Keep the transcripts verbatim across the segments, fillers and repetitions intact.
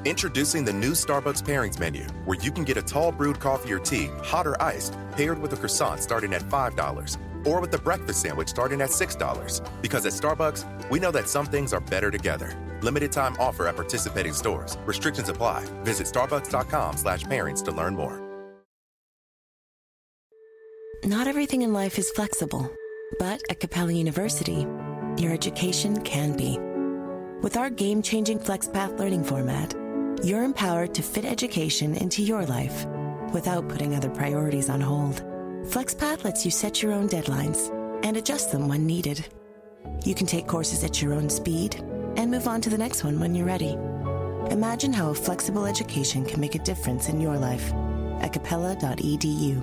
Introducing the new Starbucks Pairings menu, where you can get a tall brewed coffee or tea, hot or iced, paired with a croissant starting at five dollars, or with a breakfast sandwich starting at six dollars. Because at Starbucks, we know that some things are better together. Limited time offer at participating stores. Restrictions apply. Visit starbucks.com slash pairings to learn more. Not everything in life is flexible, but at Capella University, your education can be. With our game-changing FlexPath learning format, you're empowered to fit education into your life without putting other priorities on hold. FlexPath lets you set your own deadlines and adjust them when needed. You can take courses at your own speed and move on to the next one when you're ready. Imagine how a flexible education can make a difference in your life at capella dot e d u.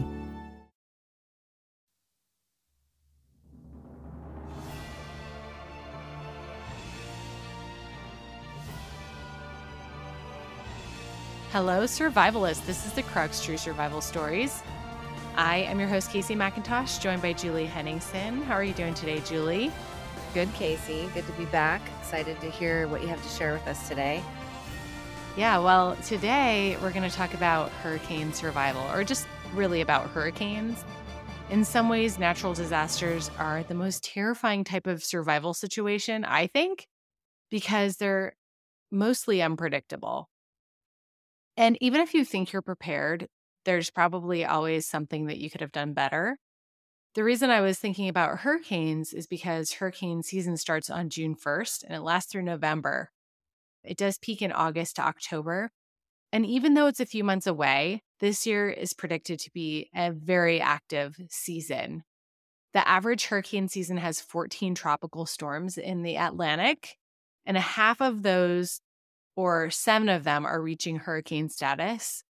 Hello, survivalists. This is the Crux True Survival Stories. I am your host, Casey McIntosh, joined by Julie Henningsen. How are you doing today, Julie? Good, Casey. Good to be back. Excited to hear what you have to share with us today. Yeah, well, today we're going to talk about hurricane survival, or just really about hurricanes. In some ways, natural disasters are the most terrifying type of survival situation, I think, because they're mostly unpredictable. And even if you think you're prepared, there's probably always something that you could have done better. The reason I was thinking about hurricanes is because hurricane season starts on June first and it lasts through November. It does peak in August to October. And even though it's a few months away, this year is predicted to be a very active season. The average hurricane season has fourteen tropical storms in the Atlantic, and a half of those, or seven of them, are reaching hurricane status.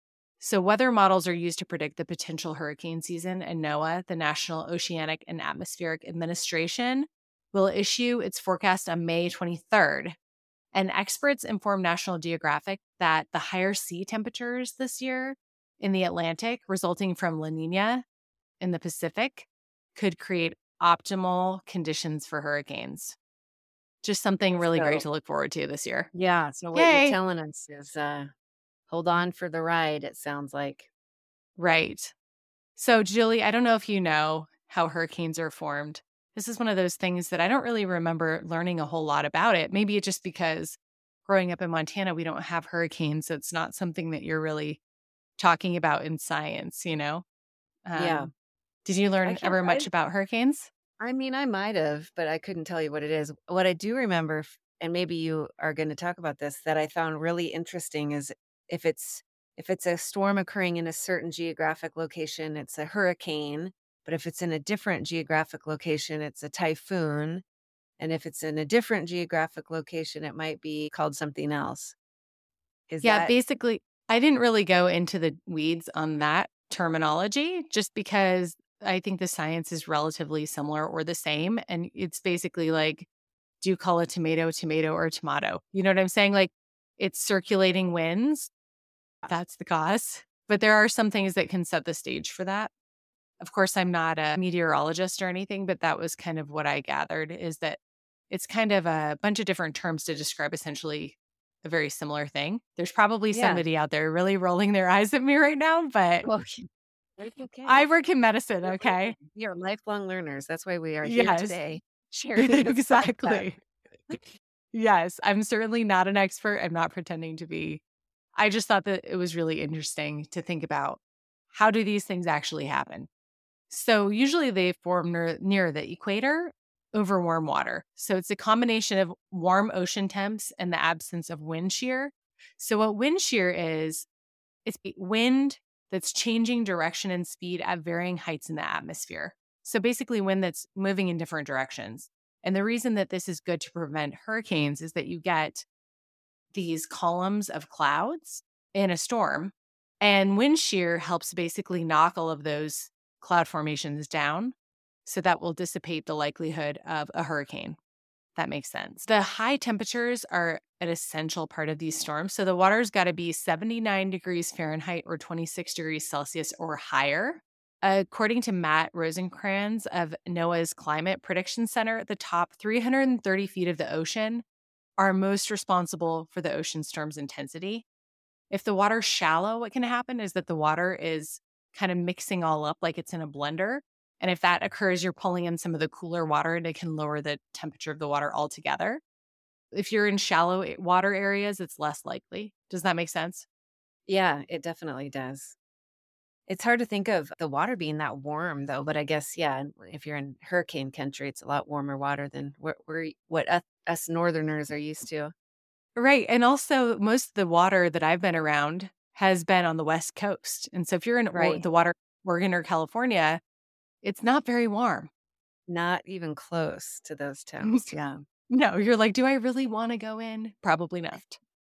So weather models are used to predict the potential hurricane season, and NOAA, the National Oceanic and Atmospheric Administration, will issue its forecast on May twenty-third. And experts inform National Geographic that the higher sea temperatures this year in the Atlantic, resulting from La Nina in the Pacific, could create optimal conditions for hurricanes. Just something really So- great to look forward to this year. Yeah. So what Yay. you're telling us is uh, hold on for the ride, it sounds like. Right. So, Julie, I don't know if you know how hurricanes are formed. This is one of those things that I don't really remember learning a whole lot about it. Maybe it's just because growing up in Montana, we don't have hurricanes. So it's not something that you're really talking about in science, you know? Um, Yeah. Did you I learn can't- ever much I- about hurricanes? I mean, I might have, but I couldn't tell you what it is. What I do remember, f- and maybe you are going to talk about this, that I found really interesting is if it's if it's a storm occurring in a certain geographic location, it's a hurricane. But if it's in a different geographic location, it's a typhoon. And if it's in a different geographic location, it might be called something else. Is Yeah, that basically, I didn't really go into the weeds on that terminology just because I think the science is relatively similar or the same. And it's basically like, do you call a tomato tomato or tomato? You know what I'm saying? Like, it's circulating winds. That's the cause. But there are some things that can set the stage for that. Of course, I'm not a meteorologist or anything, but that was kind of what I gathered, is that it's kind of a bunch of different terms to describe essentially a very similar thing. There's probably Yeah. somebody out there really rolling their eyes at me right now, but Well, it's okay. I work in medicine, okay? We are lifelong learners. That's why we are here Yes. today. Sharing this podcast. Exactly. Yes, I'm certainly not an expert. I'm not pretending to be. I just thought that it was really interesting to think about, how do these things actually happen? So usually they form near, near the equator over warm water. So it's a combination of warm ocean temps and the absence of wind shear. So what wind shear is, it's wind that's changing direction and speed at varying heights in the atmosphere. So basically wind that's moving in different directions. And the reason that this is good to prevent hurricanes is that you get these columns of clouds in a storm, and wind shear helps basically knock all of those cloud formations down. So that will dissipate the likelihood of a hurricane. That makes sense. The high temperatures are an essential part of these storms. So the water's got to be seventy-nine degrees Fahrenheit or twenty-six degrees Celsius or higher. According to Matt Rosencrans of NOAA's Climate Prediction Center, the top three hundred thirty feet of the ocean are most responsible for the ocean storm's intensity. If the water's shallow, what can happen is that the water is kind of mixing all up like it's in a blender. And if that occurs, you're pulling in some of the cooler water and it can lower the temperature of the water altogether. If you're in shallow water areas, it's less likely. Does that make sense? Yeah, it definitely does. It's hard to think of the water being that warm, though. But I guess, yeah, if you're in hurricane country, it's a lot warmer water than where, where what us, us Northerners are used to. Right. And also, most of the water that I've been around has been on the West Coast. And so if you're in or- Right. the water, Oregon or California, it's not very warm. Not even close to those temps. Yeah. No, you're like, do I really want to go in? Probably not.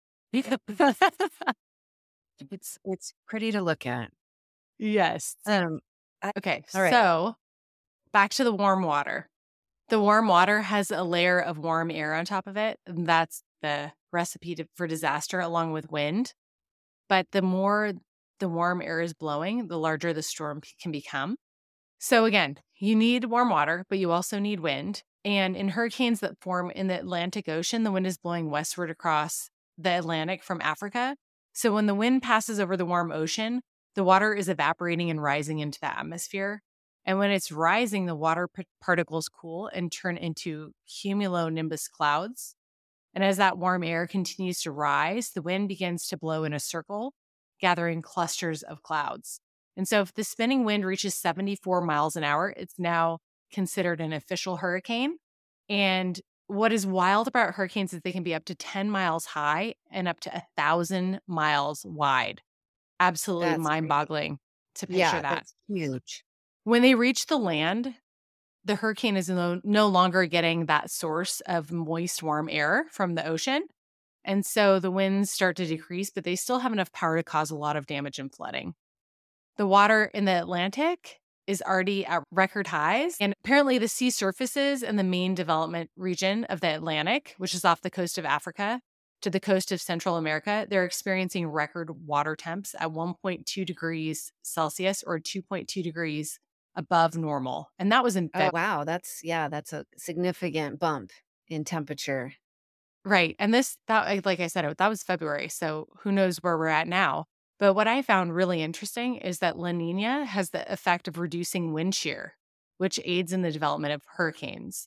It's it's pretty to look at. Yes. Um. I, Okay. all right. So back to the warm water. The warm water has a layer of warm air on top of it. And that's the recipe to, for disaster along with wind. But the more the warm air is blowing, the larger the storm p- can become. So again, you need warm water, but you also need wind. And in hurricanes that form in the Atlantic Ocean, the wind is blowing westward across the Atlantic from Africa. So when the wind passes over the warm ocean, the water is evaporating and rising into the atmosphere. And when it's rising, the water p- particles cool and turn into cumulonimbus clouds. And as that warm air continues to rise, the wind begins to blow in a circle, gathering clusters of clouds. And so if the spinning wind reaches seventy-four miles an hour, it's now considered an official hurricane. And what is wild about hurricanes is they can be up to ten miles high and up to one thousand miles wide. Absolutely That's crazy. mind-boggling to picture Yeah, that. that's huge. When they reach the land, the hurricane is no, no longer getting that source of moist, warm air from the ocean. And so the winds start to decrease, but they still have enough power to cause a lot of damage and flooding. The water in the Atlantic is already at record highs. And apparently the sea surfaces in the main development region of the Atlantic, which is off the coast of Africa to the coast of Central America, they're experiencing record water temps at one point two degrees Celsius or two point two degrees above normal. And that was in Oh, February. wow. That's, yeah, that's a significant bump in temperature. Right. And this, that, like I said, that was February. So who knows where we're at now. But what I found really interesting is that La Nina has the effect of reducing wind shear, which aids in the development of hurricanes.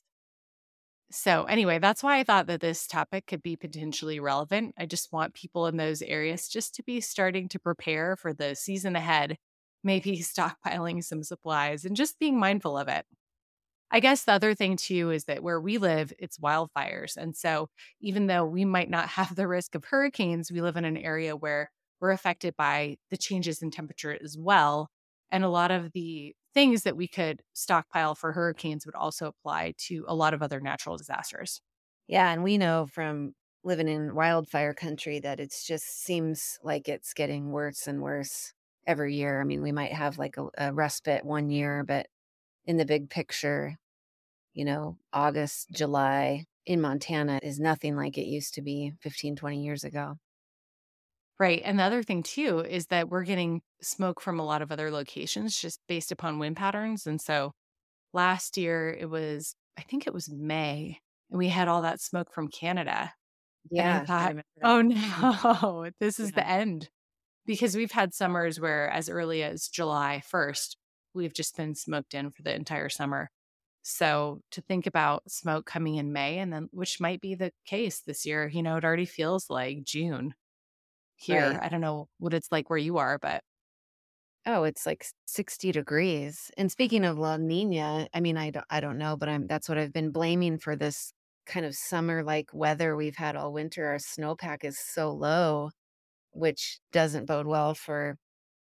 So anyway, that's why I thought that this topic could be potentially relevant. I just want people in those areas just to be starting to prepare for the season ahead, maybe stockpiling some supplies and just being mindful of it. I guess the other thing too is that where we live, it's wildfires. And so even though we might not have the risk of hurricanes, we live in an area where we're affected by the changes in temperature as well. And a lot of the things that we could stockpile for hurricanes would also apply to a lot of other natural disasters. Yeah, and we know from living in wildfire country that it's just seems like it's getting worse and worse every year. I mean, we might have like a, a respite one year, but in the big picture, you know, August, July in Montana is nothing like it used to be fifteen, twenty years ago. Right. And the other thing too is that we're getting smoke from a lot of other locations just based upon wind patterns. And so last year it was, I think it was May, and we had all that smoke from Canada. And I Yeah, I thought, remember that. oh no, this is Yeah. the end. Because we've had summers where as early as July first, we've just been smoked in for the entire summer. So to think about smoke coming in May, and then which might be the case this year, you know, it already feels like June here. Right. I don't know what it's like where you are, but Oh, it's like s- sixty degrees. And speaking of La Nina, I mean, I don't, I don't know, but I'm that's what I've been blaming for this kind of summer-like weather we've had all winter. Our snowpack is so low, which doesn't bode well for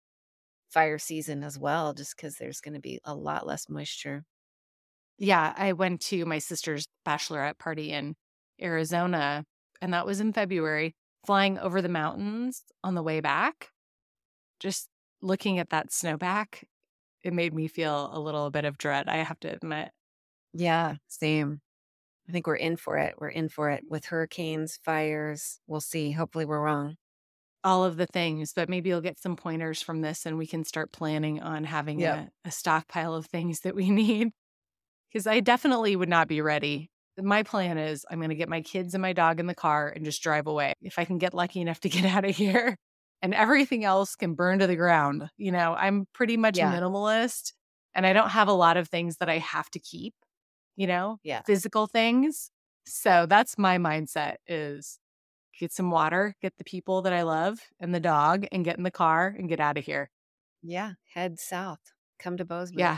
fire season as well, just because there's going to be a lot less moisture. yeah, I went to my sister's bachelorette party in Arizona, and that was in February, flying over the mountains on the way back. Just looking at that snowpack, it made me feel a little bit of dread, I have to admit. Yeah, same. I think we're in for it. We're in for it with hurricanes, fires. We'll see. Hopefully, we're wrong. All of the things, but maybe you'll get some pointers from this and we can start planning on having Yep. a, a stockpile of things that we need. Because I definitely would not be ready my plan is I'm going to get my kids and my dog in the car and just drive away. If I can get lucky enough to get out of here and everything else can burn to the ground. You know, I'm pretty much a Yeah. minimalist and I don't have a lot of things that I have to keep, you know, Yeah. physical things. So that's my mindset is get some water, get the people that I love and the dog and get in the car and get out of here. Yeah. Head south. Come to Bozeman. Yeah.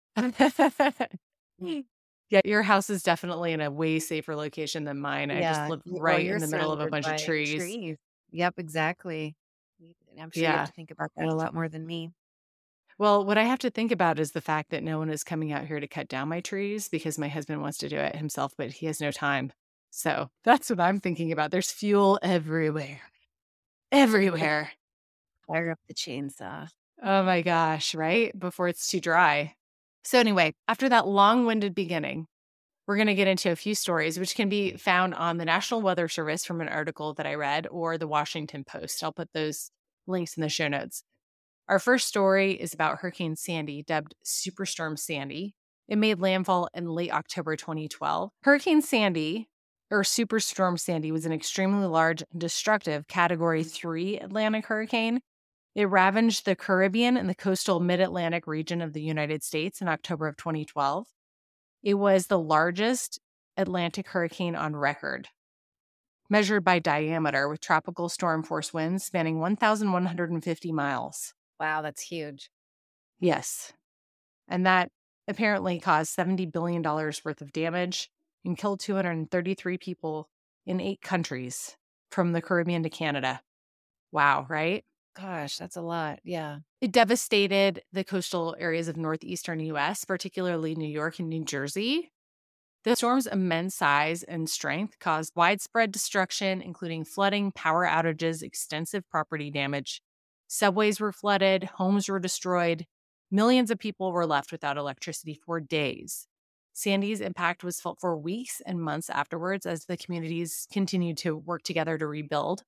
Yeah, your house is definitely in a way safer location than mine. I just Yeah. live y- Well, right you're in the middle of a surrounded bunch of by trees. trees. Yep, exactly. Y- I'm sure you have Yeah. to think about that a lot more than me. Well, what I have to think about is the fact that no one is coming out here to cut down my trees because my husband wants to do it himself, but he has no time. So that's what I'm thinking about. There's fuel everywhere. Everywhere. Fire up the chainsaw. Oh my gosh, right? Before it's too dry. So anyway, after that long-winded beginning, we're going to get into a few stories, which can be found on the National Weather Service from an article that I read or the Washington Post. I'll put those links in the show notes. Our first story is about Hurricane Sandy, dubbed Superstorm Sandy. It made landfall in late October twenty twelve. Hurricane Sandy, or Superstorm Sandy, was an extremely large and destructive Category three Atlantic hurricane. It ravaged the Caribbean and the coastal mid-Atlantic region of the United States in October of twenty twelve. It was the largest Atlantic hurricane on record, measured by diameter, with tropical storm force winds spanning one thousand one hundred fifty miles. Wow, that's huge. Yes. And that apparently caused seventy billion dollars worth of damage and killed two hundred thirty-three people in eight countries, from the Caribbean to Canada. Wow, right? Gosh, that's a lot. Yeah. It devastated the coastal areas of northeastern U S, particularly New York and New Jersey. The storm's immense size and strength caused widespread destruction, including flooding, power outages, extensive property damage. Subways were flooded, homes were destroyed. Millions of people were left without electricity for days. Sandy's impact was felt for weeks and months afterwards as the communities continued to work together to rebuild.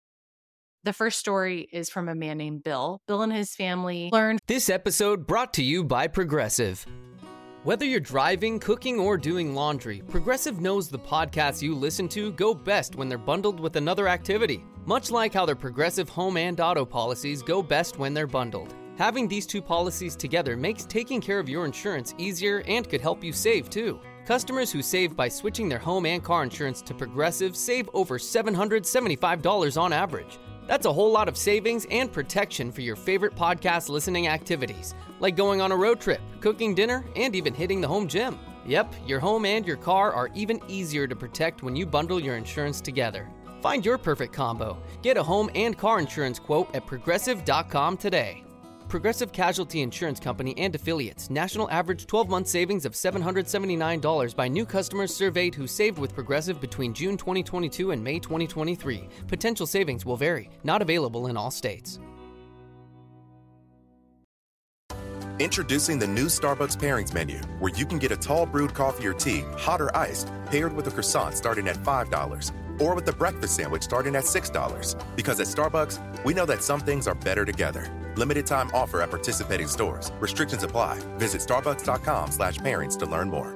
The first story is from a man named Bill. Bill and his family learned. This episode brought to you by Progressive. Whether you're driving, cooking, or doing laundry, Progressive knows the podcasts you listen to go best when they're bundled with another activity. Much like how their Progressive home and auto policies go best when they're bundled. Having these two policies together makes taking care of your insurance easier and could help you save too. Customers who save by switching their home and car insurance to Progressive save over seven hundred seventy-five dollars on average. That's a whole lot of savings and protection for your favorite podcast listening activities, like going on a road trip, cooking dinner, and even hitting the home gym. Yep, your home and your car are even easier to protect when you bundle your insurance together. Find your perfect combo. Get a home and car insurance quote at progressive dot com today. Progressive Casualty Insurance Company and Affiliates. National average twelve-month savings of seven hundred seventy-nine dollars by new customers surveyed who saved with Progressive between June twenty twenty-two and May twenty twenty-three. Potential savings will vary. Not available in all states. Introducing the new Starbucks Pairings menu, where you can get a tall brewed coffee or tea, hot or iced, paired with a croissant starting at five dollars. Or with the breakfast sandwich starting at six dollars. Because at Starbucks, we know that some things are better together. Limited time offer at participating stores. Restrictions apply. Visit starbucks.com slash pairings to learn more.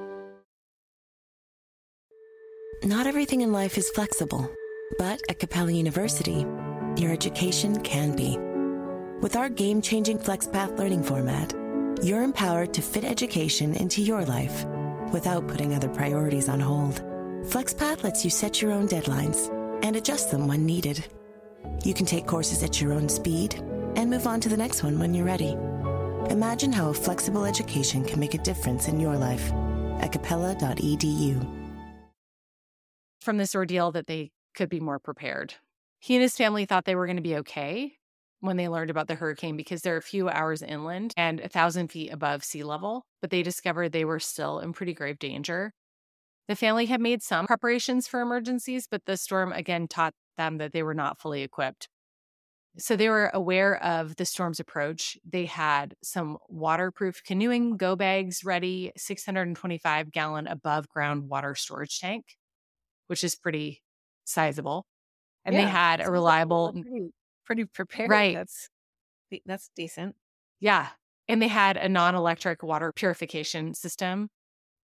Not everything in life is flexible, but at Capella University, your education can be. With our game-changing FlexPath learning format, you're empowered to fit education into your life without putting other priorities on hold. FlexPath lets you set your own deadlines and adjust them when needed. You can take courses at your own speed and move on to the next one when you're ready. Imagine how a flexible education can make a difference in your life at capella dot e d u. From this ordeal that they could be more prepared. He and his family thought they were going to be okay when they learned about the hurricane because they're a few hours inland and a thousand feet above sea level, but they discovered they were still in pretty grave danger. The family had made some preparations for emergencies, but the storm again taught them that they were not fully equipped. So they were aware of the storm's approach. They had some waterproof canoeing go bags ready, six hundred twenty-five gallon above ground water storage tank, which is pretty sizable. And Yeah, they had a sounds like reliable, they're pretty, pretty prepared. right. That's that's decent. Yeah. And they had a non-electric water purification system.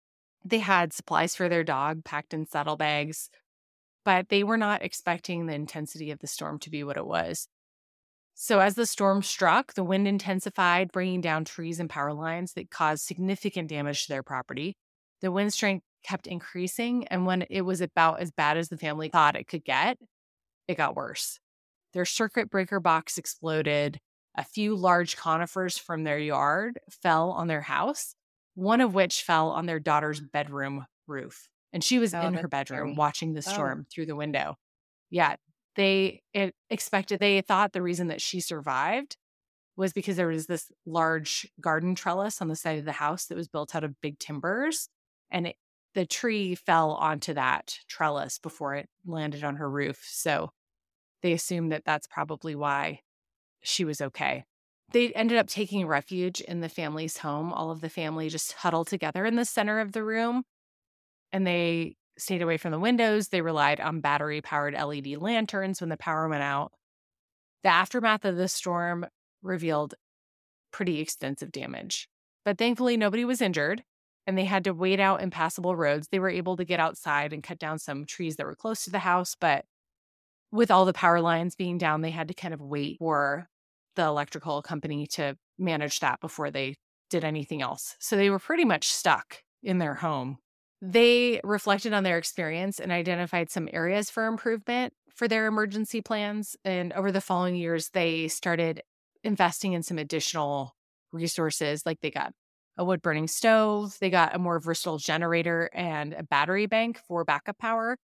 They had supplies for their dog packed in saddlebags, but they were not expecting the intensity of the storm to be what it was. So as the storm struck, the wind intensified, bringing down trees and power lines that caused significant damage to their property. The wind strength kept increasing, and when it was about as bad as the family thought it could get, it got worse. Their circuit breaker box exploded. A few large conifers from their yard fell on their house, one of which fell on their daughter's bedroom roof. And she was Oh, in that's her bedroom scary. watching the Oh. storm through the window. Yeah, they it expected, they thought the reason that she survived was because there was this large garden trellis on the side of the house that was built out of big timbers. And it, the tree fell onto that trellis before it landed on her roof. So they assumed that that's probably why she was okay. They ended up taking refuge in the family's home. All of the family just huddled together in the center of the room, and they stayed away from the windows. They relied on battery-powered L E D lanterns when the power went out. The aftermath of the storm revealed pretty extensive damage, but thankfully nobody was injured, and they had to wait out impassable roads. They were able to get outside and cut down some trees that were close to the house, but with all the power lines being down, they had to kind of wait for the electrical company to manage that before they did anything else. So they were pretty much stuck in their home. They reflected on their experience and identified some areas for improvement for their emergency plans. And over the following years, they started investing in some additional resources. Like they got a wood burning stove, they got a more versatile generator and a battery bank for backup power.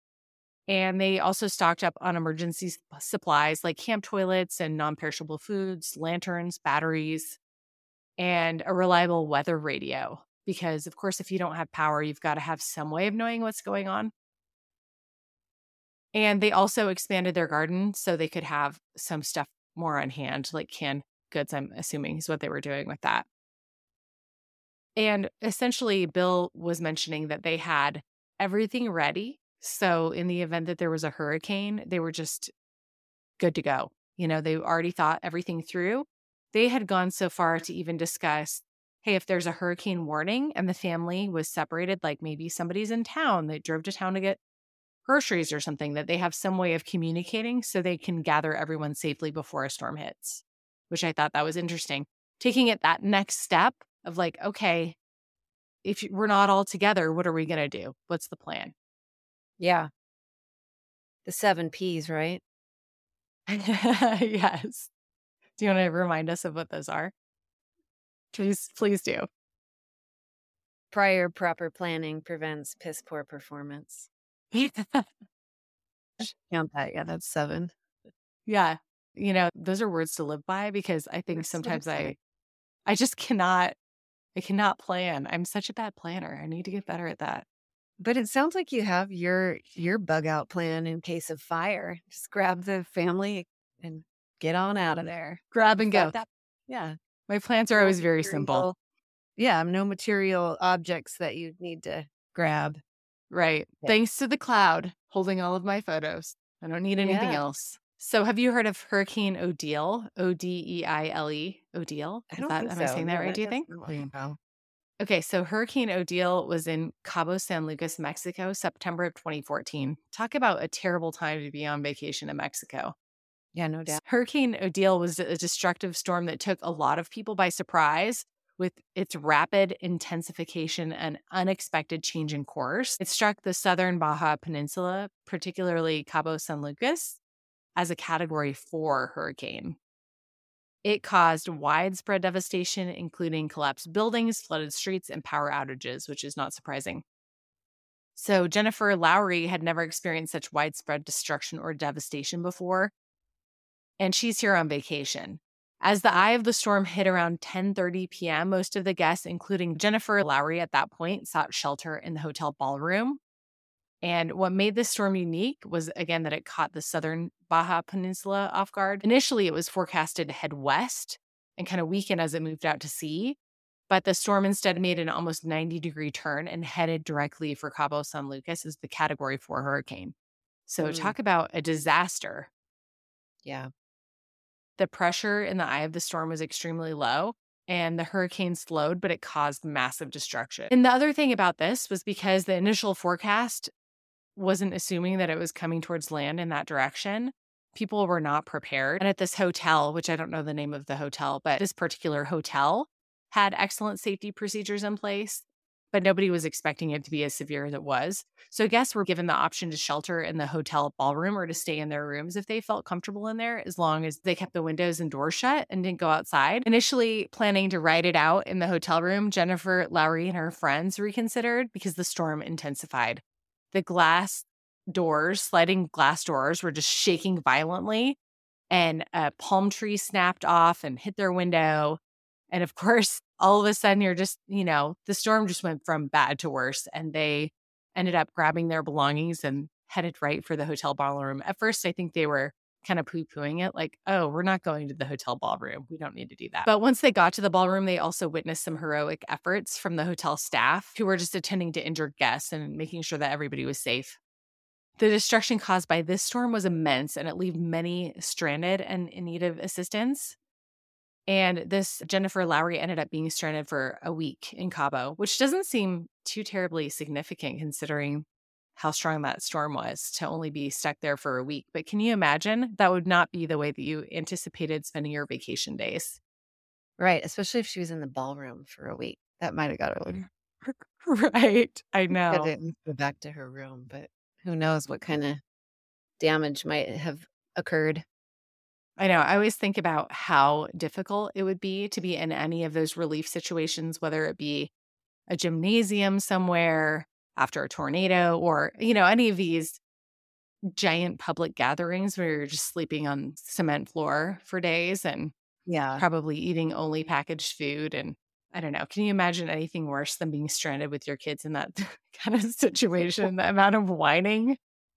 And they also stocked up on emergency s- supplies like camp toilets and non-perishable foods, lanterns, batteries, and a reliable weather radio. Because, of course, if you don't have power, you've got to have some way of knowing what's going on. And they also expanded their garden so they could have some stuff more on hand, like canned goods, I'm assuming is what they were doing with that. And essentially, Bill was mentioning that they had everything ready. So in the event that there was a hurricane, they were just good to go. You know, they already thought everything through. They had gone so far to even discuss, hey, if there's a hurricane warning and the family was separated, like maybe somebody's in town, they drove to town to get groceries or something, that they have some way of communicating so they can gather everyone safely before a storm hits, which I thought that was interesting. Taking it that next step of like, okay, if we're not all together, what are we going to do? What's the plan? Yeah. The seven P's, right? Yes. Do you want to remind us of what those are? Please, please do. Prior proper planning prevents piss poor performance. Count that. Yeah, that's seven. Yeah. You know, those are words to live by because I think Words to live sometimes I, by. I just cannot, I cannot plan. I'm such a bad planner. I need to get better at that. But it sounds like you have your your bug out plan in case of fire. Just grab the family and get on out of there. Grab and You've go. got that- yeah. My plans are No always very simple. material- Yeah, no material objects that you need to grab. Right. Yeah. Thanks to the cloud holding all of my photos. I don't need anything Yeah. else. So have you heard of Hurricane Odile? O D E I L E. Odile? I Is don't that, think am so. I saying that No, right, do you think? doesn't ring a bell. Okay, so Hurricane Odile was in Cabo San Lucas, Mexico, September of twenty fourteen. Talk about a terrible time to be on vacation in Mexico. Yeah, no doubt. Hurricane Odile was a destructive storm that took a lot of people by surprise with its rapid intensification and unexpected change in course. It struck the southern Baja Peninsula, particularly Cabo San Lucas, as a Category four hurricane. It caused widespread devastation, including collapsed buildings, flooded streets, and power outages, which is not surprising. So Jennifer Lowry had never experienced such widespread destruction or devastation before, and she's here on vacation. As the eye of the storm hit around ten thirty p.m., most of the guests, including Jennifer Lowry at that point, sought shelter in the hotel ballroom. And what made this storm unique was, again, that it caught the southern Baja Peninsula off guard. Initially, it was forecasted to head west and kind of weaken as it moved out to sea. But the storm instead made an almost ninety degree turn and headed directly for Cabo San Lucas as the Category four hurricane. So Mm. talk about a disaster. Yeah. The pressure in the eye of the storm was extremely low. and the hurricane slowed, but it caused massive destruction. And the other thing about this was because the initial forecast wasn't assuming that it was coming towards land in that direction. People were not prepared. And at this hotel, which I don't know the name of the hotel, but this particular hotel had excellent safety procedures in place, but nobody was expecting it to be as severe as it was. So guests were given the option to shelter in the hotel ballroom or to stay in their rooms if they felt comfortable in there, as long as they kept the windows and doors shut and didn't go outside. Initially planning to ride it out in the hotel room, Jennifer Lowry and her friends reconsidered because the storm intensified. The glass doors, sliding glass doors, were just shaking violently, and a palm tree snapped off and hit their window. And of course, all of a sudden, you're just, you know, the storm just went from bad to worse. And they ended up grabbing their belongings and headed right for the hotel ballroom. At first, I think they were kind of poo-pooing it, like, oh, we're not going to the hotel ballroom. We don't need to do that. But once they got to the ballroom, they also witnessed some heroic efforts from the hotel staff who were just attending to injured guests and making sure that everybody was safe. The destruction caused by this storm was immense, and it left many stranded and in need of assistance. And this Jennifer Lowry ended up being stranded for a week in Cabo, which doesn't seem too terribly significant considering how strong that storm was to only be stuck there for a week. But can you imagine? That would not be the way that you anticipated spending your vacation days. Right. Especially if she was in the ballroom for a week. That might have got her. Right. I know. Didn't go back to her room, but who knows what kind of damage might have occurred. I know. I always think about how difficult it would be to be in any of those relief situations, whether it be a gymnasium somewhere after a tornado or, you know, any of these giant public gatherings where you're just sleeping on cement floor for days and yeah, probably eating only packaged food. And I don't know. Can you imagine anything worse than being stranded with your kids in that kind of situation? The amount of whining.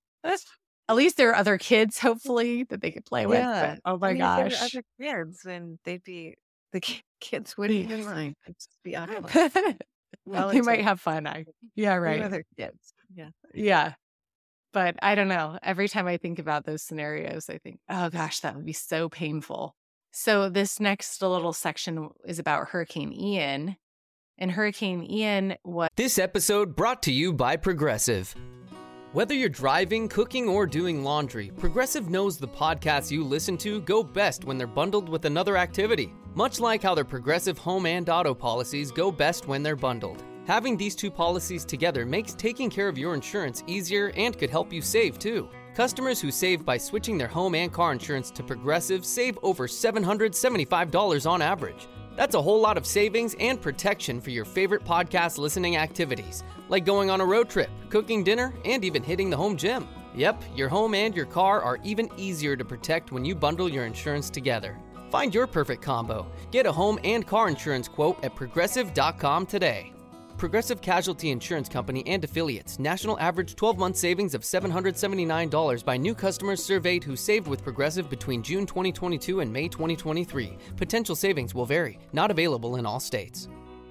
At least there are other kids, hopefully, that they could play with. Yeah. But, oh my I mean, if there were gosh. other kids, and they'd be the ki- kids wouldn't even mind. It'd just be awkward. They might have fun. I, yeah, Right. right. Other kids. Yeah. Yeah. But I don't know. Every time I think about those scenarios, I think, oh gosh, that would be so painful. So this next little section is about Hurricane Ian. And Hurricane Ian was... This episode brought to you by Progressive. Whether you're driving, cooking, or doing laundry, Progressive knows the podcasts you listen to go best when they're bundled with another activity. Much like how their Progressive home and auto policies go best when they're bundled. Having these two policies together makes taking care of your insurance easier and could help you save, too. Customers who save by switching their home and car insurance to Progressive save over seven hundred seventy-five dollars on average. That's a whole lot of savings and protection for your favorite podcast listening activities, like going on a road trip, cooking dinner, and even hitting the home gym. Yep, your home and your car are even easier to protect when you bundle your insurance together. Find your perfect combo. Get a home and car insurance quote at progressive dot com today. Progressive Casualty Insurance Company and Affiliates. National average twelve-month savings of seven hundred seventy-nine dollars by new customers surveyed who saved with Progressive between June twenty twenty-two and May twenty twenty-three. Potential savings will vary. Not available in all states.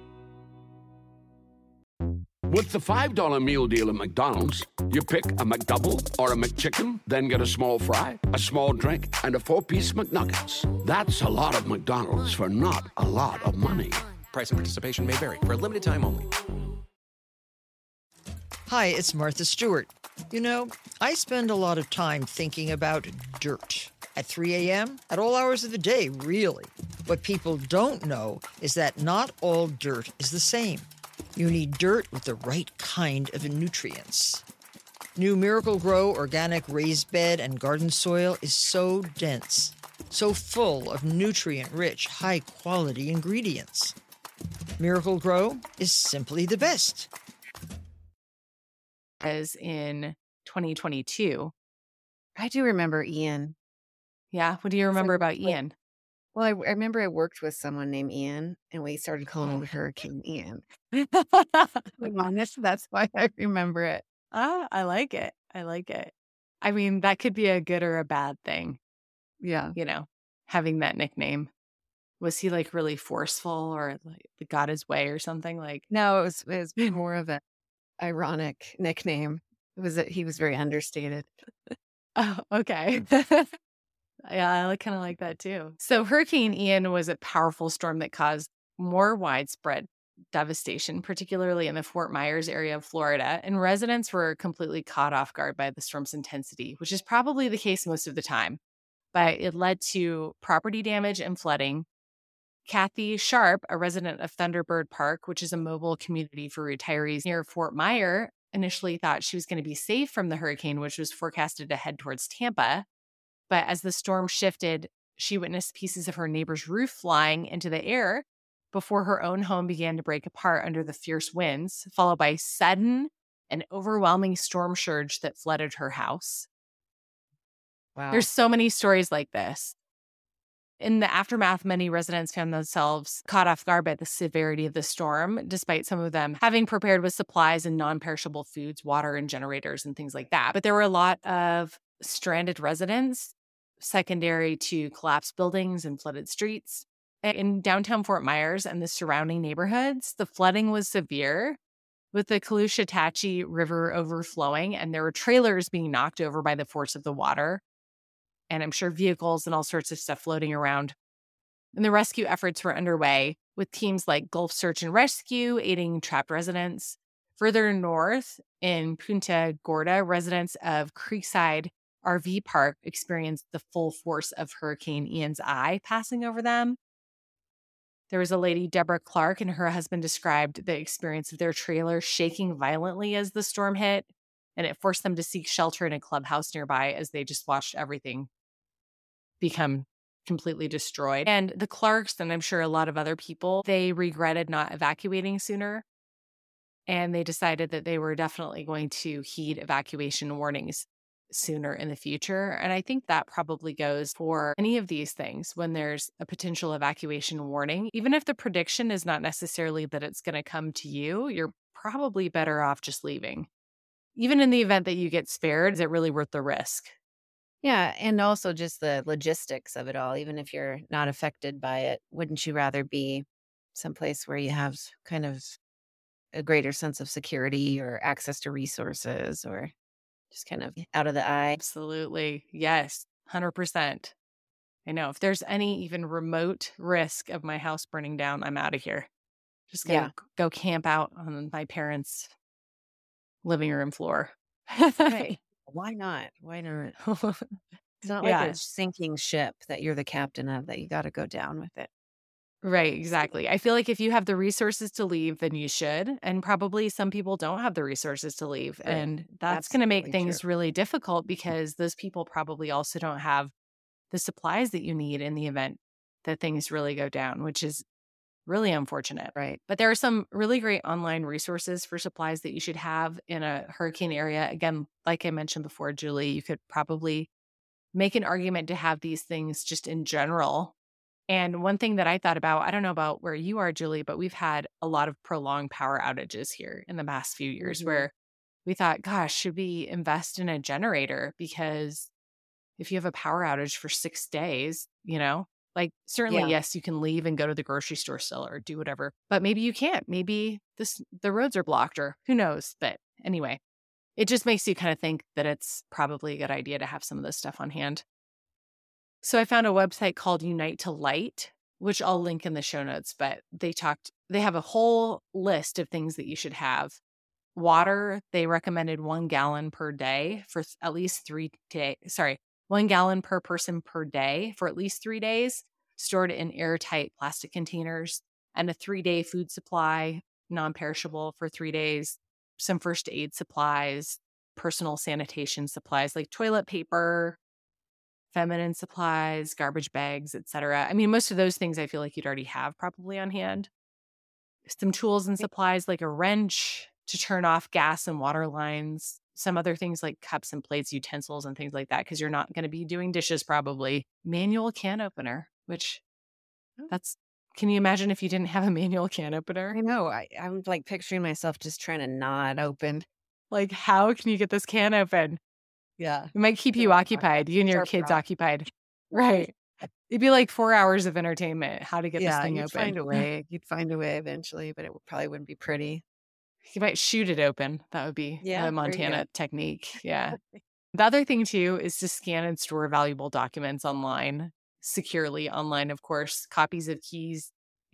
With the five dollar meal deal at McDonald's, you pick a McDouble or a McChicken, then get a small fry, a small drink, and a four-piece McNuggets. That's a lot of McDonald's for not a lot of money. Price and participation may vary. For a limited time only. Hi, it's Martha Stewart. You know, I spend a lot of time thinking about dirt. At three a.m., at all hours of the day, really. What people don't know is that not all dirt is the same. You need dirt with the right kind of nutrients. New Miracle Grow organic raised bed and garden soil is so dense, so full of nutrient-rich, high-quality ingredients. Miracle Grow is simply the best. As in twenty twenty-two. I do remember Ian. Yeah. What do you remember about like- Ian? Well, I, I remember I worked with someone named Ian, and we started calling him Hurricane Ian. I'm honest, that's why I remember it. Ah, I like it. I like it. I mean, that could be a good or a bad thing, Yeah. you know, having that nickname. Was he like really forceful or like got his way or something? Like, No, it was it was more of an ironic nickname. It was that he was very understated. oh, okay. Yeah, I kind of like that too. So Hurricane Ian was a powerful storm that caused more widespread devastation, particularly in the Fort Myers area of Florida, and residents were completely caught off guard by the storm's intensity, which is probably the case most of the time. But it led to property damage and flooding. Kathy Sharp, a resident of Thunderbird Park, which is a mobile community for retirees near Fort Myers, initially thought she was going to be safe from the hurricane, which was forecasted to head towards Tampa. But as the storm shifted, she witnessed pieces of her neighbor's roof flying into the air before her own home began to break apart under the fierce winds, followed by sudden and overwhelming storm surge that flooded her house. Wow. There's so many stories like this. In the aftermath, many residents found themselves caught off guard by the severity of the storm, despite some of them having prepared with supplies and non-perishable foods, water, and generators and things like that. But there were a lot of stranded residents, secondary to collapsed buildings and flooded streets. In downtown Fort Myers and the surrounding neighborhoods, the flooding was severe, with the Caloosahatchee River overflowing, and there were trailers being knocked over by the force of the water. And I'm sure vehicles and all sorts of stuff floating around. And the rescue efforts were underway with teams like Gulf Search and Rescue aiding trapped residents. Further north in Punta Gorda, residents of Creekside R V Park experienced the full force of Hurricane Ian's eye passing over them. There was a lady, Deborah Clark, and her husband described the experience of their trailer shaking violently as the storm hit, and it forced them to seek shelter in a clubhouse nearby as they just watched everything become completely destroyed. And the Clarks, and I'm sure a lot of other people, they regretted not evacuating sooner. And they decided that they were definitely going to heed evacuation warnings sooner in the future. And I think that probably goes for any of these things when there's a potential evacuation warning. Even if the prediction is not necessarily that it's going to come to you, you're probably better off just leaving. Even in the event that you get spared, is it really worth the risk? Yeah. And also just the logistics of it all. Even if you're not affected by it, wouldn't you rather be someplace where you have kind of a greater sense of security or access to resources or just kind of out of the eye? Absolutely. Yes. one hundred percent. I know. If there's any even remote risk of my house burning down, I'm out of here. Just gonna Yeah. go camp out on my parents' living room floor. Right. Why not? Why not? It's not like Yeah. a sinking ship that you're the captain of, that you got to go down with it. Right, exactly. I feel like if you have the resources to leave, then you should. And probably some people don't have the resources to leave. Right. And that's going to make Absolutely things true. really difficult because those people probably also don't have the supplies that you need in the event that things really go down, which is really unfortunate. Right. But there are some really great online resources for supplies that you should have in a hurricane area. Again, like I mentioned before, Julie, you could probably make an argument to have these things just in general. And one thing that I thought about, I don't know about where you are, Julie, but we've had a lot of prolonged power outages here in the past few years Mhm. where we thought, gosh, should we invest in a generator? Because if you have a power outage for six days, you know, like certainly, Yeah. yes, you can leave and go to the grocery store still or do whatever, but maybe you can't. Maybe this the roads are blocked or who knows. But anyway, it just makes you kind of think that it's probably a good idea to have some of this stuff on hand. So I found a website called Unite to Light, which I'll link in the show notes, but they talked, they have a whole list of things that you should have. Water, they recommended one gallon per day for th- at least three days. Sorry, one gallon per person per day for at least three days, stored in airtight plastic containers, and a three-day food supply, non-perishable for three days, some first aid supplies, personal sanitation supplies like toilet paper, feminine supplies, garbage bags, et cetera. I mean, most of those things I feel like you'd already have probably on hand. Some tools and supplies like a wrench to turn off gas and water lines, some other things like cups and plates, utensils and things like that, because you're not going to be doing dishes probably. Manual can opener, which that's, can you imagine if you didn't have a manual can opener? I know. I, I'm like picturing myself just trying to nod open. Like, how can you get this can open? Yeah. It might keep you Yeah. occupied, you and your Sharp kids rock. occupied. Right. It'd be like four hours of entertainment, how to get this Yeah, thing you'd open. find a way. You'd find a way eventually, but it would, probably wouldn't be pretty. You might shoot it open. That would be Yeah, there a you Montana go. technique. Yeah. The other thing, too, is to scan and store valuable documents online, securely online, of course. Copies of keys,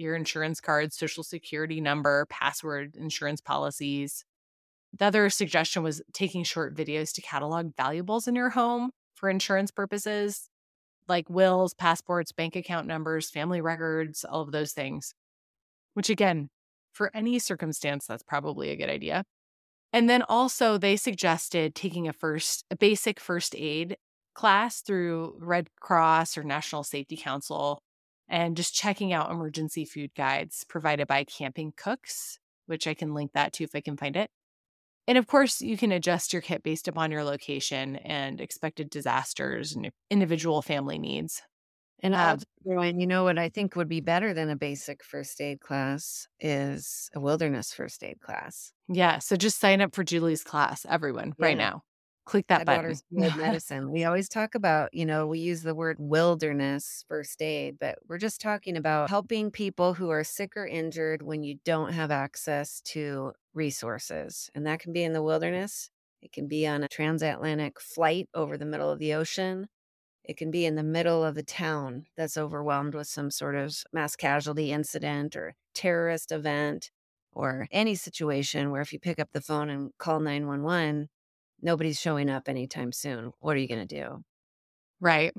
your insurance card, social security number, password, insurance policies. The other suggestion was taking short videos to catalog valuables in your home for insurance purposes, like wills, passports, bank account numbers, family records, all of those things, which again, for any circumstance, that's probably a good idea. And then also they suggested taking a first, a basic first aid class through Red Cross or National Safety Council, and just checking out emergency food guides provided by Camping Cooks, which I can link that to if I can find it. And of course, you can adjust your kit based upon your location and expected disasters and individual family needs. And Um, I'll throw in, you know what I think would be better than a basic first aid class is a wilderness first aid class. yeah, so just sign up for Julie's class, everyone, right Yeah. now. Click that My button. daughter's field medicine. We always talk about, you know, we use the word wilderness first aid, but we're just talking about helping people who are sick or injured when you don't have access to resources. And that can be in the wilderness. It can be on a transatlantic flight over the middle of the ocean. It can be in the middle of a town that's overwhelmed with some sort of mass casualty incident or terrorist event, or any situation where if you pick up the phone and call nine one one, nobody's showing up anytime soon. What are you going to do? Right.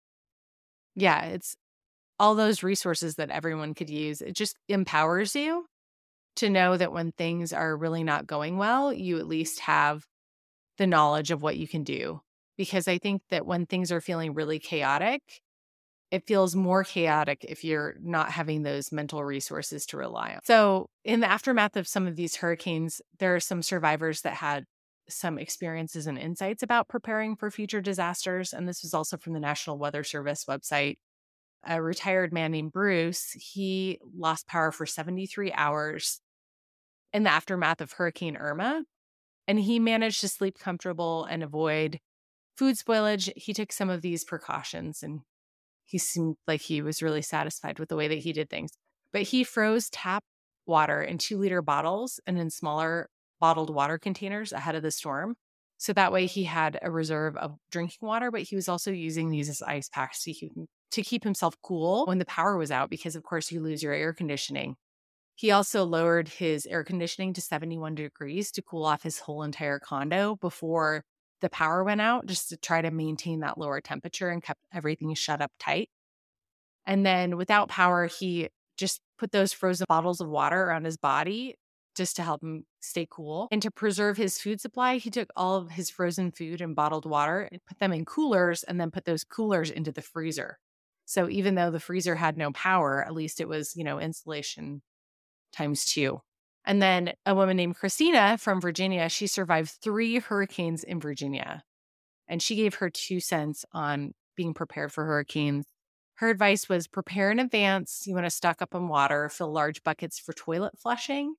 Yeah, it's all those resources that everyone could use. It just empowers you to know that when things are really not going well, you at least have the knowledge of what you can do. Because I think that when things are feeling really chaotic, it feels more chaotic if you're not having those mental resources to rely on. So in the aftermath of some of these hurricanes, there are some survivors that had some experiences and insights about preparing for future disasters. And this was also from the National Weather Service website. A retired man named Bruce, he lost power for seventy-three hours in the aftermath of Hurricane Irma. And he managed to sleep comfortable and avoid food spoilage. He took some of these precautions and he seemed like he was really satisfied with the way that he did things. But he froze tap water in two liter bottles and in smaller bottled water containers ahead of the storm. So that way he had a reserve of drinking water, but he was also using these as ice packs to keep, to keep himself cool when the power was out, because of course you lose your air conditioning. He also lowered his air conditioning to seventy-one degrees to cool off his whole entire condo before the power went out, just to try to maintain that lower temperature, and kept everything shut up tight. And then without power, he just put those frozen bottles of water around his body just to help him stay cool. And to preserve his food supply, he took all of his frozen food and bottled water and put them in coolers, and then put those coolers into the freezer. So even though the freezer had no power, at least it was, you know, insulation times two. And then a woman named Christina from Virginia, she survived three hurricanes in Virginia. And she gave her two cents on being prepared for hurricanes. Her advice was prepare in advance. You want to stock up on water, fill large buckets for toilet flushing,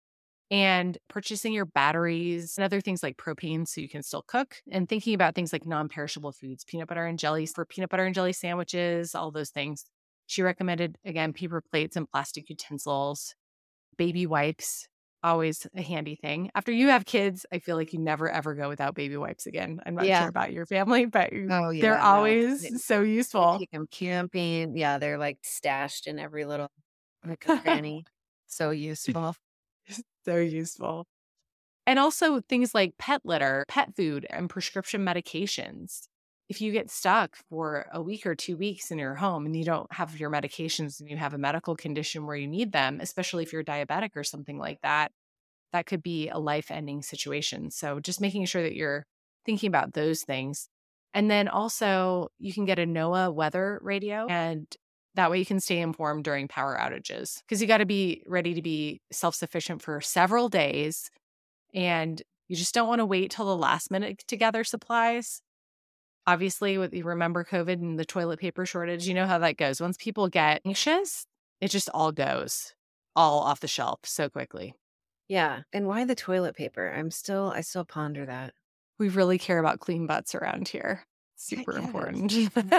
and purchasing your batteries and other things like propane so you can still cook, and thinking about things like non-perishable foods, peanut butter and jelly for peanut butter and jelly sandwiches, all those things. She recommended, again, paper plates and plastic utensils. Baby wipes, always a handy thing. After you have kids, I feel like you never, ever go without baby wipes again. I'm not Yeah. sure about your family, but Oh, yeah. they're no. always They- so they useful. take them camping. Yeah, they're like stashed in every little nook and cranny. So useful. So useful. And also things like pet litter, pet food, and prescription medications. If you get stuck for a week or two weeks in your home and you don't have your medications and you have a medical condition where you need them, especially if you're diabetic or something like that, that could be a life-ending situation. So just making sure that you're thinking about those things. And then also you can get a NOAA weather radio, and that way you can stay informed during power outages, because you got to be ready to be self-sufficient for several days. And you just don't want to wait till the last minute to gather supplies. Obviously, with you remember COVID and the toilet paper shortage, you know how that goes. Once people get anxious, it just all goes all off the shelf so quickly. Yeah. And why the toilet paper? I'm still, I still ponder that. We really care about clean butts around here. Super Yes. important.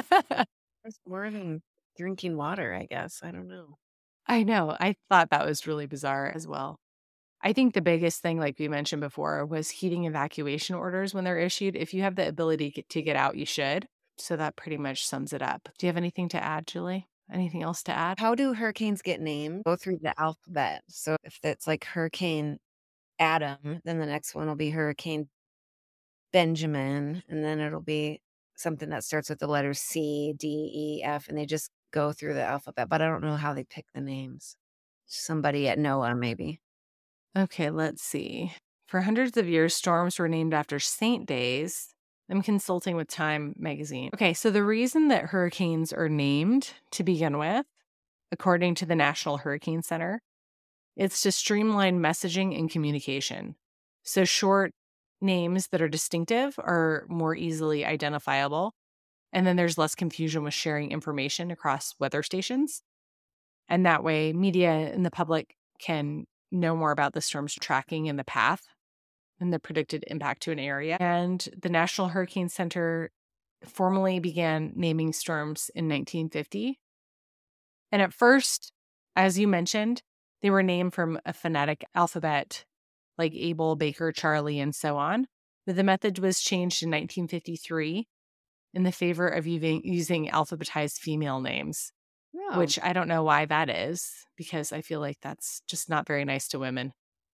It's more than drinking water, I guess. I don't know. I know. I thought that was really bizarre as well. I think the biggest thing, like we mentioned before, was heeding evacuation orders when they're issued. If you have the ability to get out, you should. So that pretty much sums it up. Do you have anything to add, Julie? Anything else to add? How do hurricanes get named? Go through the alphabet. So if it's like Hurricane Adam, then the next one will be Hurricane Benjamin, and then it'll be something that starts with the letters C, D, E, F, and they just go through the alphabet. But I don't know how they pick the names. Somebody at NOAA, maybe. Okay, let's see. For hundreds of years, storms were named after saint days. I'm consulting with Time magazine. Okay, so the reason that hurricanes are named to begin with, according to the National Hurricane Center, it's to streamline messaging and communication. So short names that are distinctive are more easily identifiable. And then there's less confusion with sharing information across weather stations. And that way, media and the public can know more about the storm's tracking and the path and the predicted impact to an area. And the National Hurricane Center formally began naming storms in nineteen fifty. And at first, as you mentioned, they were named from a phonetic alphabet like Abel, Baker, Charlie, and so on. But the method was changed in nineteen fifty-three in the favor of using, using alphabetized female names, Oh. which I don't know why that is, because I feel like that's just not very nice to women.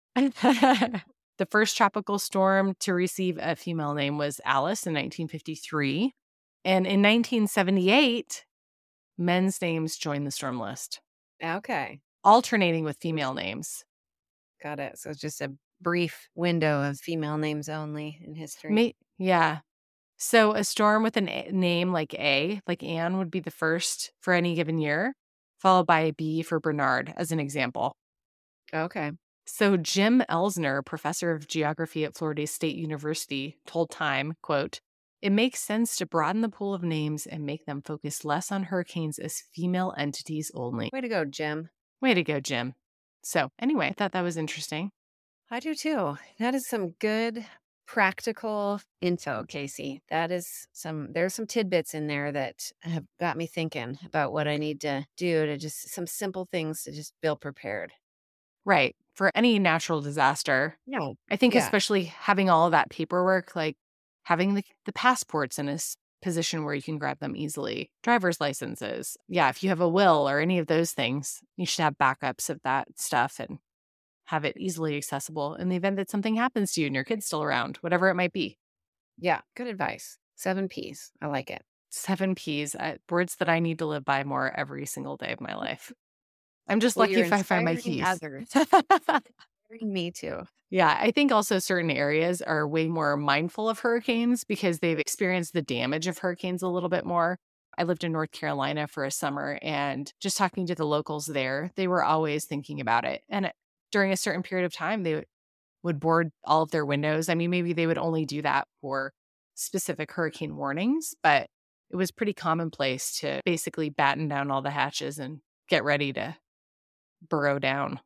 The first tropical storm to receive a female name was Alice in nineteen fifty-three. And in nineteen seventy-eight, men's names joined the storm list, Okay. alternating with female names. Got it. So it's just a brief window of female names only in history. Ma- yeah. So a storm with a na- name like A, like Anne, would be the first for any given year, followed by a B for Bernard, as an example. Okay. So Jim Elsner, professor of geography at Florida State University, told Time, quote, "It makes sense to broaden the pool of names and make them focus less on hurricanes as female entities only." Way to go, Jim. Way to go, Jim. So anyway, I thought that was interesting. I do too. That is some good practical info, Casey. That is some, there's some tidbits in there that have got me thinking about what I need to do to just some simple things to just feel prepared. Right. For any natural disaster. Yeah. I think Yeah. especially having all of that paperwork, like having the, the passports in a s- position where you can grab them easily, driver's licenses. Yeah, if you have a will or any of those things, you should have backups of that stuff and have it easily accessible in the event that something happens to you and your kid's still around, whatever it might be. Yeah. Good advice. Seven P's. I like it. Seven P's, uh, words that I need to live by more every single day of my life. I'm just Well, lucky you're if I find my inspiring keys. others. Me too. Yeah, I think also certain areas are way more mindful of hurricanes because they've experienced the damage of hurricanes a little bit more. I lived in North Carolina for a summer, and just talking to the locals there, they were always thinking about it. And during a certain period of time, they would board all of their windows. I mean, maybe they would only do that for specific hurricane warnings, but it was pretty commonplace to basically batten down all the hatches and get ready to burrow down.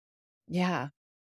Yeah.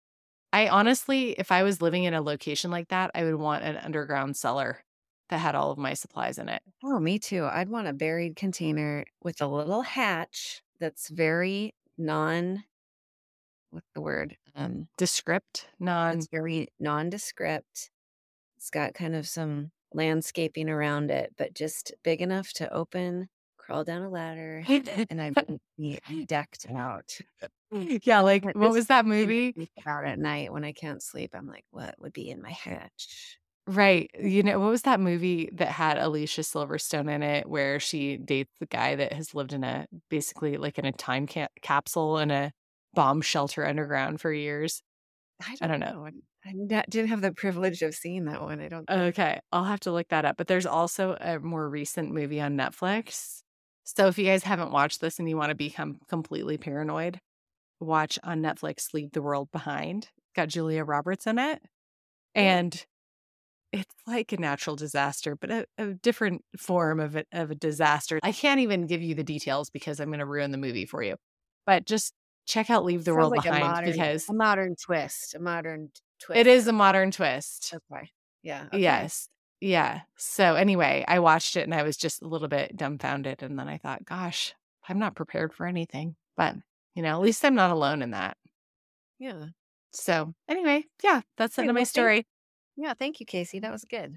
I honestly, if I was living in a location like that, I would want an underground cellar that had all of my supplies in it. Oh, me too. I'd want a buried container with a little hatch that's very non, what's the word? Um, Descript, non. it's very nondescript. It's got kind of some landscaping around it, but just big enough to open, crawl down a ladder, and I'd be decked out. Yeah, like But what this was that makes me movie? think about at night when I can't sleep. I'm like, what would be in my hatch? Right. You know, what was that movie that had Alicia Silverstone in it where she dates the guy that has lived in a basically like in a time ca- capsule in a bomb shelter underground for years? I I don't, don't know. know. I not- didn't have the privilege of seeing that one. I don't. Okay, I'll have to look that up. But there's also a more recent movie on Netflix. So if you guys haven't watched this and you want to become completely paranoid, watch on Netflix Leave the World Behind. Got Julia Roberts in it. And it's like a natural disaster, but a, a different form of a, of a disaster. I can't even give you the details because I'm going to ruin the movie for you. But just check out Leave the Sounds World like a Behind modern, because a modern twist, a modern twist. it is a modern twist. Okay. Yeah. Okay. Yes. Yeah. So anyway, I watched it and I was just a little bit dumbfounded. And then I thought, gosh, I'm not prepared for anything. But, you know, at least I'm not alone in that. Yeah. So anyway, yeah, that's the Great. end of my Well, thank- story. Yeah. Thank you, Casey. That was good.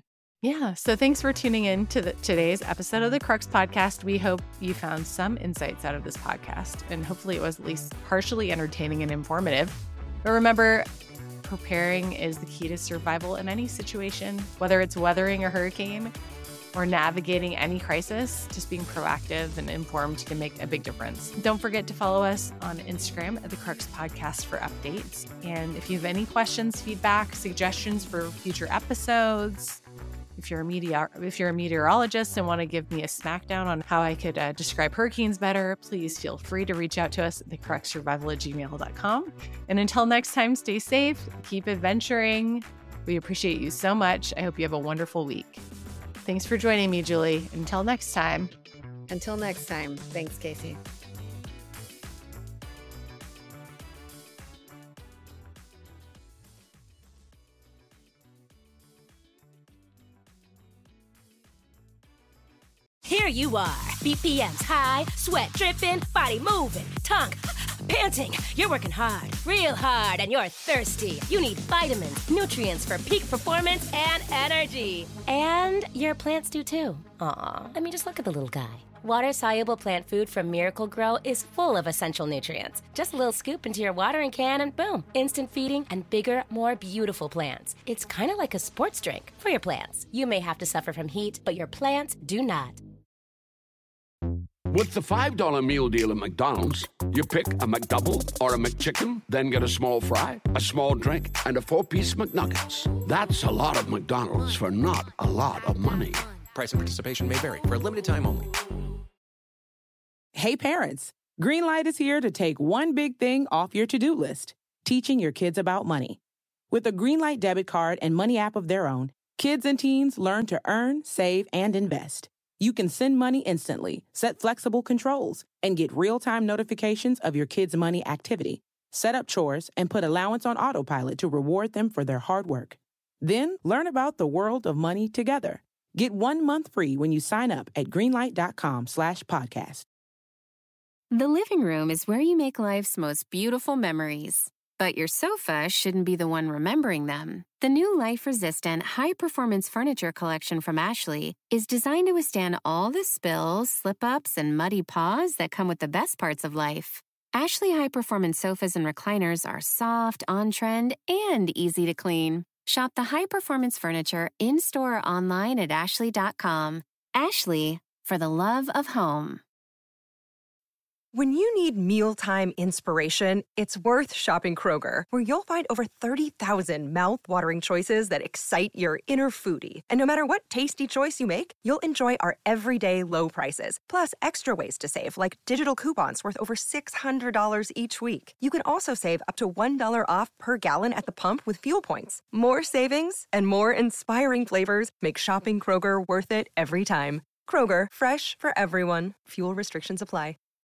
Yeah. So thanks for tuning in to the, today's episode of the Crux Podcast. We hope you found some insights out of this podcast, and hopefully it was at least partially entertaining and informative. But remember, preparing is the key to survival in any situation, whether it's weathering a hurricane or navigating any crisis. Just being proactive and informed can make a big difference. Don't forget to follow us on Instagram at the Crux Podcast for updates. And if you have any questions, feedback, suggestions for future episodes, if you're a meteor, if you're a meteorologist and want to give me a smackdown on how I could uh, describe hurricanes better, please feel free to reach out to us at the crux survival at gmail dot com. And until next time, stay safe, keep adventuring. We appreciate you so much. I hope you have a wonderful week. Thanks for joining me, Julie. Until next time. Until next time. Thanks, Casey. Here you are, B P Ms high, sweat dripping, body moving, tongue panting. You're working hard, real hard, and you're thirsty. You need vitamins, nutrients for peak performance and energy. And your plants do too. Aw, I mean, just look at the little guy. Water-soluble plant food from Miracle Grow is full of essential nutrients. Just a little scoop into your watering can and boom, instant feeding and bigger, more beautiful plants. It's kind of like a sports drink for your plants. You may have to suffer from heat, but your plants do not. With the five dollar meal deal at McDonald's, you pick a McDouble or a McChicken, then get a small fry, a small drink, and a four-piece McNuggets. That's a lot of McDonald's for not a lot of money. Price and participation may vary. For a limited time only. Hey parents, Greenlight is here to take one big thing off your to-do list, teaching your kids about money. With a Greenlight debit card and money app of their own, kids and teens learn to earn, save, and invest. You can send money instantly, set flexible controls, and get real-time notifications of your kids' money activity. Set up chores and put allowance on autopilot to reward them for their hard work. Then learn about the world of money together. Get one month free when you sign up at greenlight.com slash podcast. The living room is where you make life's most beautiful memories. But your sofa shouldn't be the one remembering them. The new life-resistant, high-performance furniture collection from Ashley is designed to withstand all the spills, slip-ups, and muddy paws that come with the best parts of life. Ashley high-performance sofas and recliners are soft, on-trend, and easy to clean. Shop the high-performance furniture in-store or online at ashley dot com. Ashley, for the love of home. When you need mealtime inspiration, it's worth shopping Kroger, where you'll find over thirty thousand mouth-watering choices that excite your inner foodie. And no matter what tasty choice you make, you'll enjoy our everyday low prices, plus extra ways to save, like digital coupons worth over six hundred dollars each week. You can also save up to one dollar off per gallon at the pump with fuel points. More savings and more inspiring flavors make shopping Kroger worth it every time. Kroger, fresh for everyone. Fuel restrictions apply.